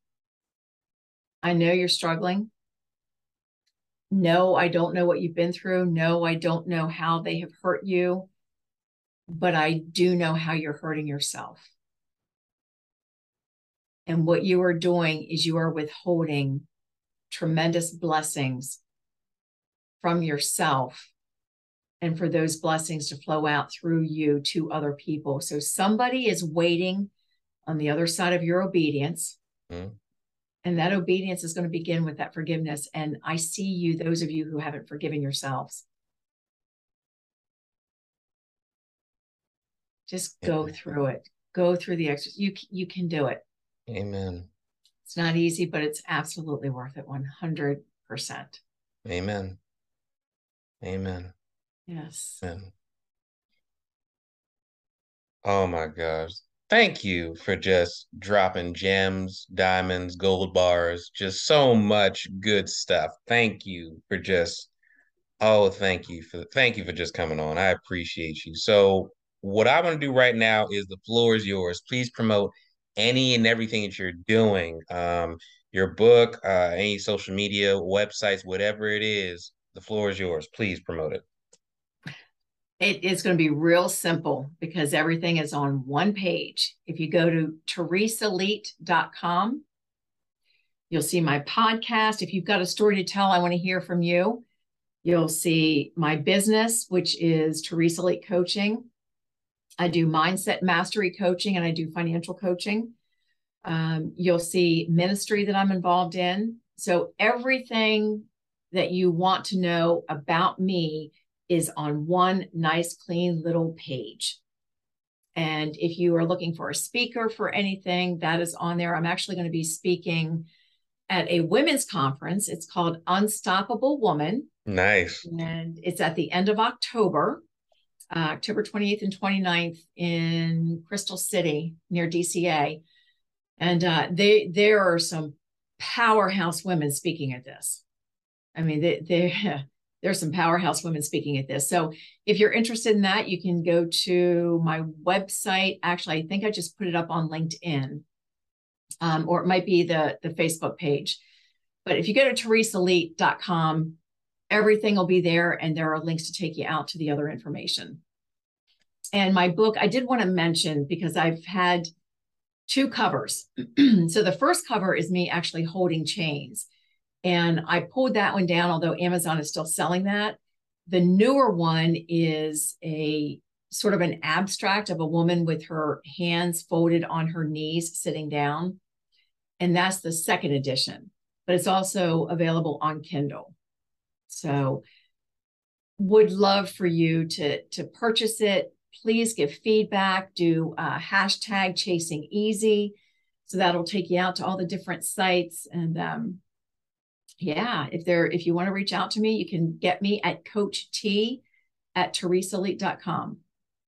I know you're struggling. No, I don't know what you've been through. No, I don't know how they have hurt you, but I do know how you're hurting yourself. And what you are doing is you are withholding tremendous blessings from yourself and for those blessings to flow out through you to other people. So somebody is waiting on the other side of your obedience. Hmm? And that obedience is going to begin with that forgiveness. And I see you, those of you who haven't forgiven yourselves. Just go through it. Go through the exercise. You can do it. Amen. It's not easy, but it's absolutely worth it. 100%. Amen. Amen. Yes. Amen. Oh my gosh. Thank you for just dropping gems, diamonds, gold bars, just so much good stuff. Thank you for just Oh, thank you for just coming on. I appreciate you. So what I want to do right now is the floor is yours. Please promote any and everything that you're doing. Your book, any social media, websites, whatever it is, the floor is yours. Please promote it. It is going to be real simple because everything is on one page. If you go to teresalite.com, you'll see my podcast. If you've got a story to tell, I want to hear from you. You'll see my business, which is Teresa Elite Coaching. I do mindset mastery coaching and I do financial coaching. You'll see ministry that I'm involved in. So everything that you want to know about me is on one nice, clean little page. And if you are looking for a speaker for anything, that is on there. I'm actually going to be speaking at a women's conference. It's called Unstoppable Woman. Nice. And it's at the end of October, October 28th and 29th in Crystal City near DCA. And there are some powerhouse women speaking at this. I mean, there's some powerhouse women speaking at this. So if you're interested in that, you can go to my website. Actually, I think I just put it up on LinkedIn, or it might be the Facebook page. But if you go to teresalite.com, everything will be there, and there are links to take you out to the other information. And my book, I did want to mention because I've had two covers. So the first cover is me actually holding chains. And I pulled that one down, although Amazon is still selling that. The newer one is a sort of an abstract of a woman with her hands folded on her knees, sitting down. And that's the second edition, but it's also available on Kindle. So would love for you to purchase it. Please give feedback. Do hashtag chasing easy So that'll take you out to all the different sites. And yeah, if you want to reach out to me, you can get me at coacht@teresaelite.com.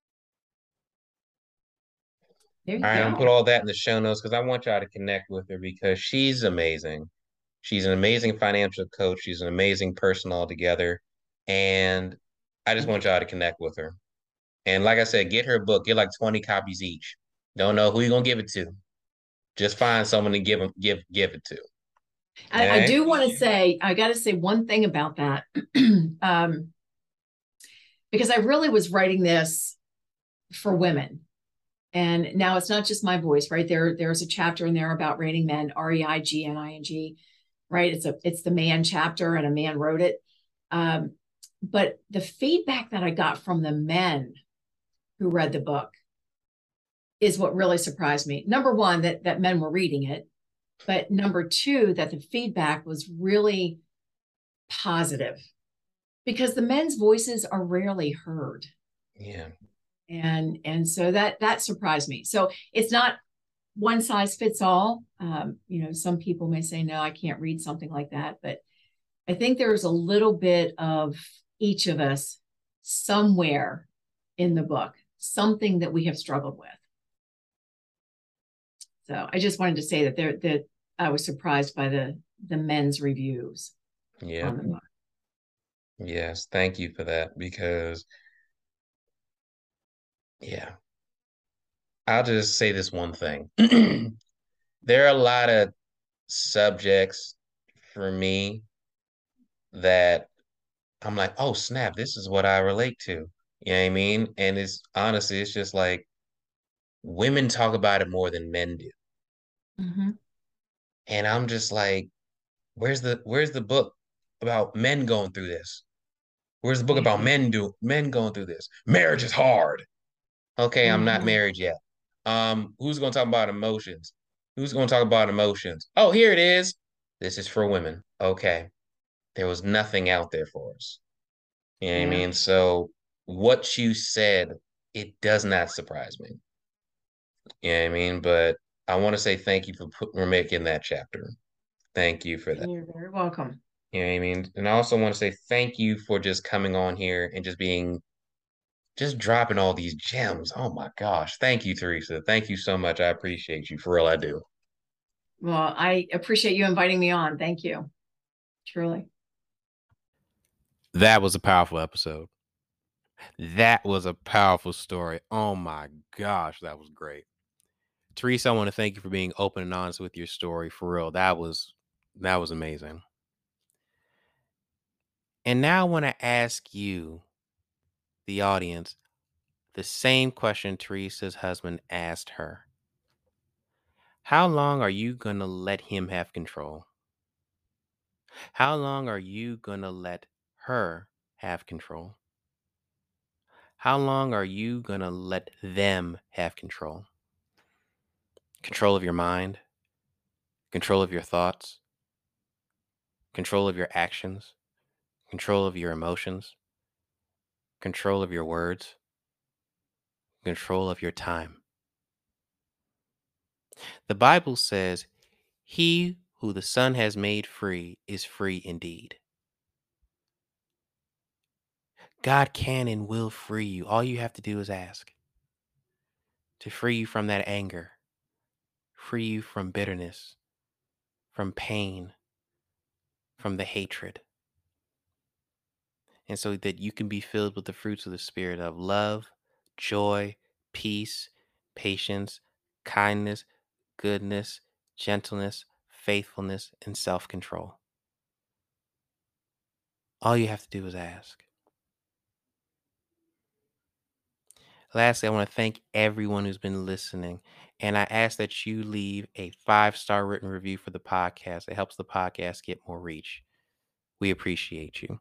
There All you right, I'm gonna put go. all that in the show notes because I want y'all to connect with her because she's amazing. She's an amazing financial coach. She's an amazing person altogether. And I just Thank want you. y'all to connect with her. And like I said, get her book. Get like 20 copies each. Don't know who you're gonna give it to. Just find someone to give it to. All I right. do want to say, I got to say one thing about that. um, because I really was writing this for women. And now it's not just my voice, right? There's a chapter in there about Raining Men, REIGNING, right? It's the man chapter, and a man wrote it. But the feedback that I got from the men who read the book is what really surprised me. Number one, that men were reading it, but number two, that the feedback was really positive because the men's voices are rarely heard. Yeah. And so that surprised me. So it's not one size fits all. Some people may say, no, I can't read something like that, but I think there's a little bit of each of us somewhere in the book, something that we have struggled with. So I just wanted to say that I was surprised by the men's reviews Yep. on the book. Yes. Thank you for that because yeah, I'll just say this one thing. There are a lot of subjects for me that I'm like, oh snap, this is what I relate to. You know what I mean? And it's honestly, it's just like women talk about it more than men do. Mm-hmm. And I'm just like, where's the book about men going through this? Where's the book about Yeah. men going through this? Marriage is hard. Okay, I'm not Mm-hmm. married yet. Who's gonna talk about emotions? Who's gonna talk about emotions? Oh, here it is. This is for women. Okay. There was nothing out there for us. You know what I Yeah. mean? So what you said, it does not surprise me. You know what I mean? But I want to say thank you for making that chapter. Thank you for that. You're very welcome. You know what I mean? And I also want to say thank you for just coming on here and just dropping all these gems. Oh my gosh. Thank you, Teresa. Thank you so much. I appreciate you. For real, I do. Well, I appreciate you inviting me on. Thank you. Truly. That was a powerful episode. That was a powerful story. Oh my gosh, that was great. Teresa, I want to thank you for being open and honest with your story. For real, that was amazing. And now I want to ask you, the audience, the same question Teresa's husband asked her. How long are you going to let him have control? How long are you going to let her have control? How long are you going to let them have control? Control of your mind, control of your thoughts, control of your actions, control of your emotions, control of your words, control of your time. The Bible says, he who the Son has made free is free indeed. God can and will free you. All you have to do is ask to free you from that anger, free you from bitterness, from pain, from the hatred. And so that you can be filled with the fruits of the Spirit of love, joy, peace, patience, kindness, goodness, gentleness, faithfulness, and self control. All you have to do is ask. Lastly, I want to thank everyone who's been listening. And I ask that you leave a 5-star written review for the podcast. It helps the podcast get more reach. We appreciate you.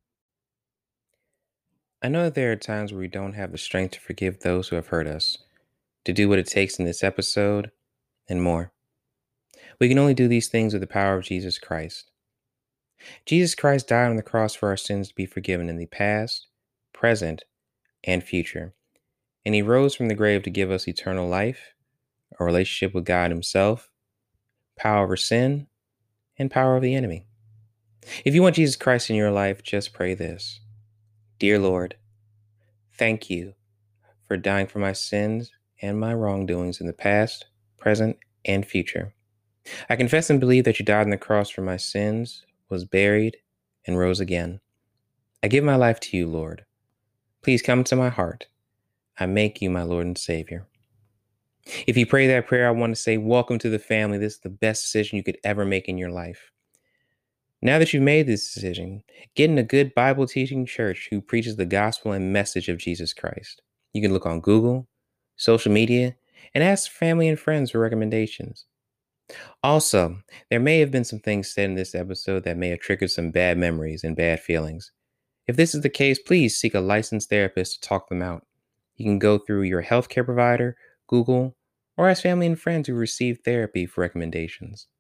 I know that there are times where we don't have the strength to forgive those who have hurt us, to do what it takes in this episode, and more. We can only do these things with the power of Jesus Christ. Jesus Christ died on the cross for our sins to be forgiven in the past, present, and future. And he rose from the grave to give us eternal life, a relationship with God Himself, power over sin, and power over the enemy. If you want Jesus Christ in your life, just pray this. Dear Lord, thank you for dying for my sins and my wrongdoings in the past, present, and future. I confess and believe that you died on the cross for my sins, was buried, and rose again. I give my life to you, Lord. Please come into my heart. I make you my Lord and Savior. If you pray that prayer, I want to say, welcome to the family. This is the best decision you could ever make in your life. Now that you've made this decision, get in a good Bible teaching church who preaches the gospel and message of Jesus Christ. You can look on Google, social media, and ask family and friends for recommendations. Also, there may have been some things said in this episode that may have triggered some bad memories and bad feelings. If this is the case, please seek a licensed therapist to talk them out. You can go through your healthcare provider, Google, or ask family and friends who received therapy for recommendations.